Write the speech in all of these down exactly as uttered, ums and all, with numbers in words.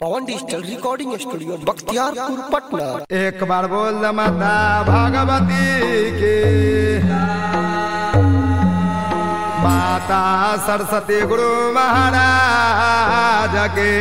पवन digital recording studio Bakhtiyarpur Patna. एक बार बोल माता भगवती की, माता सरस्वती गुरु महाराज के।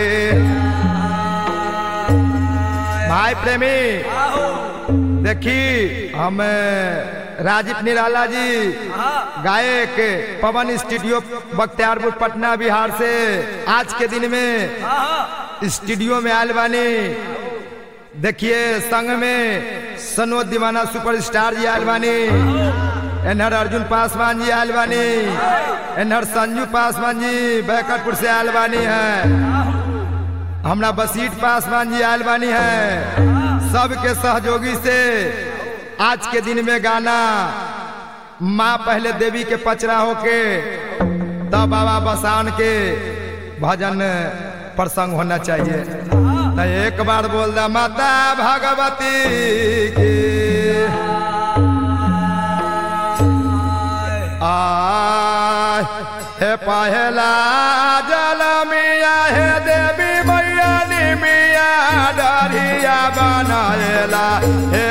भाई प्रेमी देखी, हम राजीव निराला जी गायक पवन स्टूडियो बख्तियारपुर पटना बिहार से आज के दिन में स्टूडियो में आयल बानी। देखिए संग में सनोद दीवाना सुपरस्टार जी आयल बानी, एनहर अर्जुन पासवान जी आयल बानी, एनहर संजू पासवान जी बैकटपुर से आयल बानी है, हमरा बसीट पासवान जी आयल बानी है। सबके सहयोगी से आज के दिन में गाना माँ पहले देवी के पचरा होके तब बाबा बसान के भजन प्रसंग होना चाहिए। तो एक बार बोल दा माता भगवती की, आ हे पहला जल मिया हे देवी मैया निमिया डरिया बनाएला हे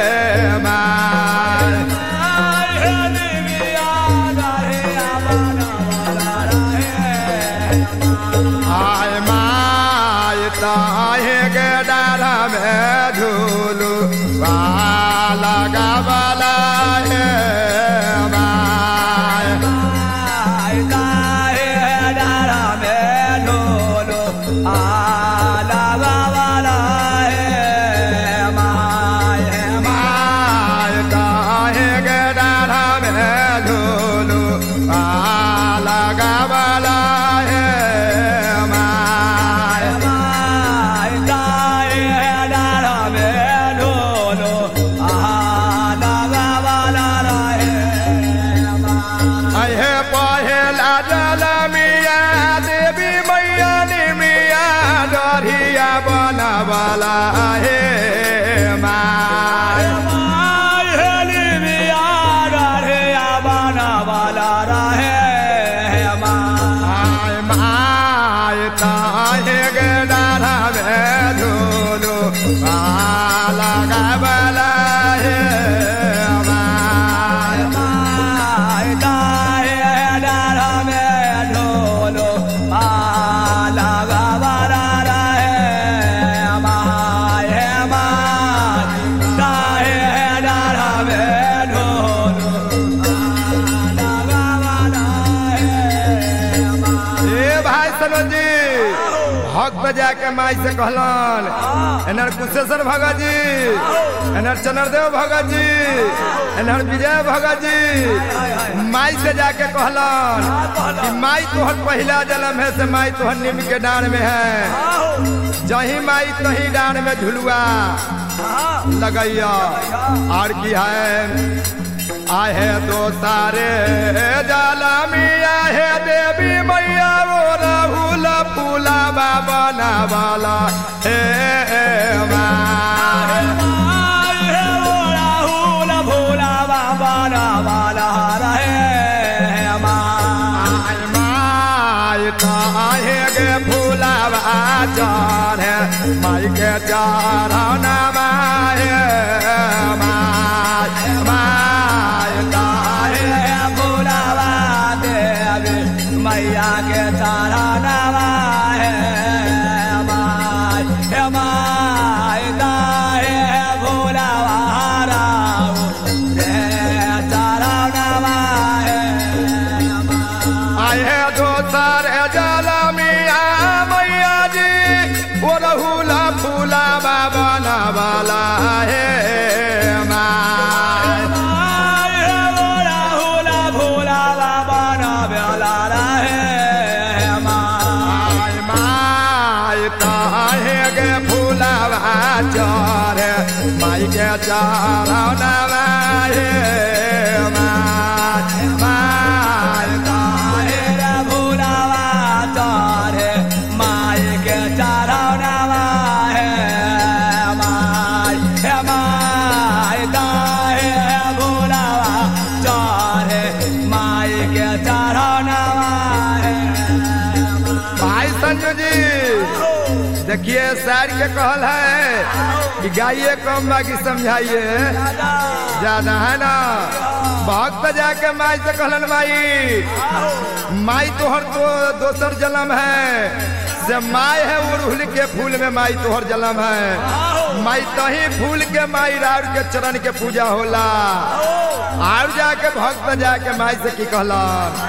झूलू वाला गावाला है डारा में झूलू आला गावाला है माय माय काहे गे डारा में झूलू आला गावाला है वाला है माय माय निमिया डरिया बना वाला रहे माय माय ताहे गे डारा में झूलू वाला गावाला है माय माय ताहे डारा में झूलू वाला गावाला भक्त जाके माई से कहलन, एनर कुशेश्वर भगत जी, एनर चनरदेव भगत जी, एनर विजय भगत जी माई से जाके कहलन कि माई तोहर पहला जन्म है से माई तोहर नीम के डांड में है, जही माई तही डांड में झुलुआ लगैया। और की है आहे दो सारे जाला मिया है देवी मैया वो राहुल फूला बाबा ना वाला हे राहुल फूला बाबा ना वाला रहे माय माय काहे गे फूला चार है माई के चार नामाय माय माय मैया के तारा नवा है माय हे माय गाए भोला वारा तारा नवा है आए दो सारे जला मिया मैया जी वो रहुला फूला बाबा ना वाला है माई के चारा नवा है माय माय काहे भूलावा चारे माई के चारा नवा है माय हे माय काहे भूलावा चारे माई के चारा नवा है। भाई संजू जी देखिए शायर के कहल है कि गाइए कम बाकी समझाइए ज्यादा है ना। भक्त जाके माई से कहलन माई माई तोहर तो दोसर जन्म है से माई है उड़हुल के फूल में माई तोहर जन्म है। माई तही फूल के माई राउर के चरण के पूजा होला। और जाके भक्त जाके माई से की कहला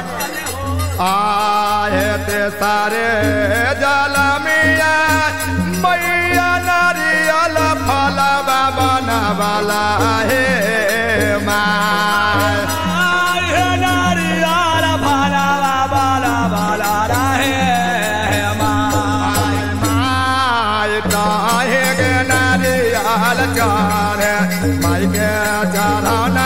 आए ते सारे जाला मिया मैया नारियल फला बाबा ना वाला है माँ नारियल फला बाबा ना वाला रहे माय काहे के नारियल चार माई के चढ़ाना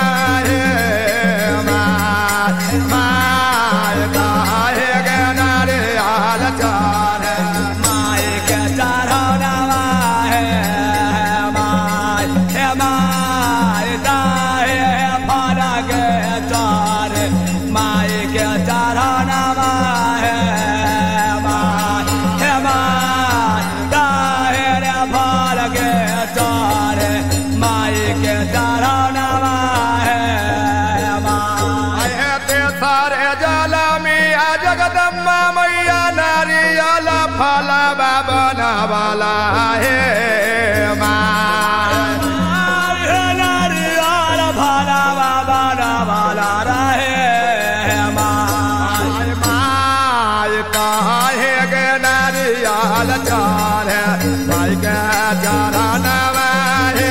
फला बाबा ना वाला है माँ नारियल फला बाबा ना वाला रहे माय माय काहे के नारियल चार माई के चढ़ाना है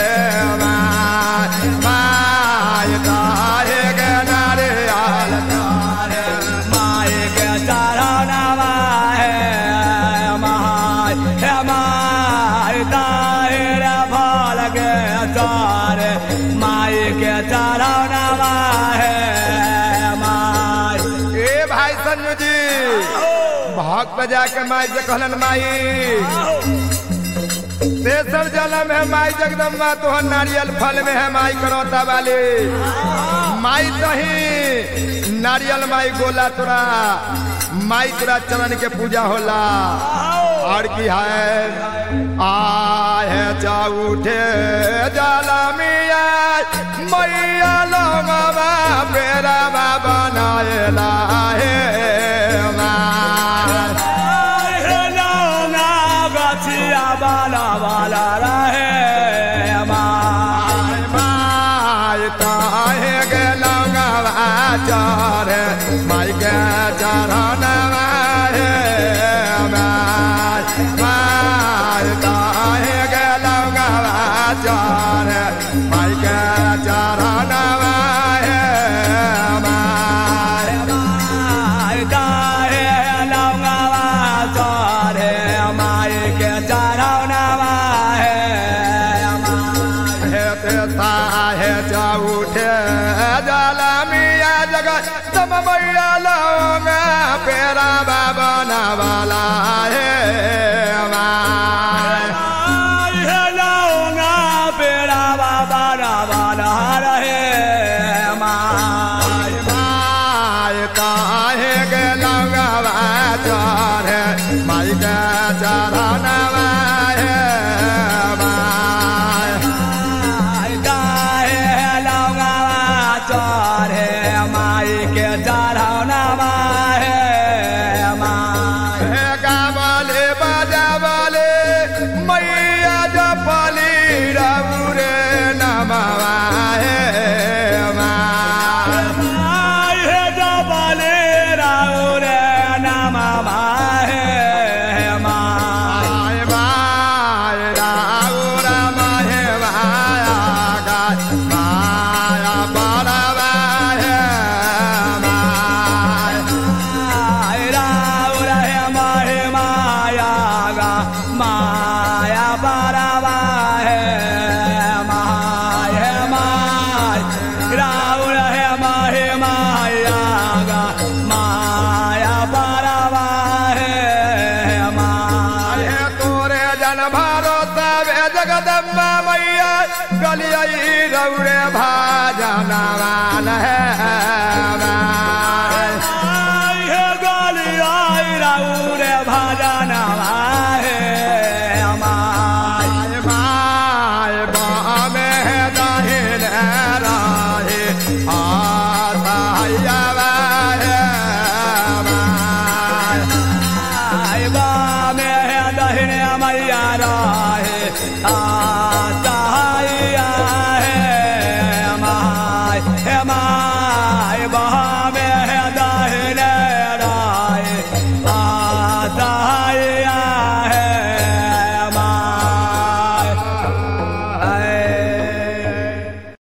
माय माय काहे के नारियल चार माई के चढ़ाना माई के चढ़ावा है माई। ए भाई संजू जी भक्त जाके माई से कहलन माई तेसर जन्म है माई जगदम्बा तोहर नारियल फल में है माई करौता वाली माई तही नारियल माई गोला तोरा माई तोरा चरण के पूजा होला। और की है आहे जा उठे जाला मिया मैया लोगवा बेरा बाबा नायला है गछिया बाला बाला रहे माय माय काहे के लोगवा चार माई के चढ़ाना है माय काहे के लोगवा चार माई के चढ़ाना है माय माय काहे लोगवा चार माई के चढ़ाना है है जा उठे जाला मिया जगत तब मैया लौंगा पेरा बाबा ना वाला है लौंगा पेरा बाबा ना वाला रहे माय माय काहे के लौंगा चार माई के चढ़ाना रौरे भाजना वाल है गलिया रौरे भाजना है हाँ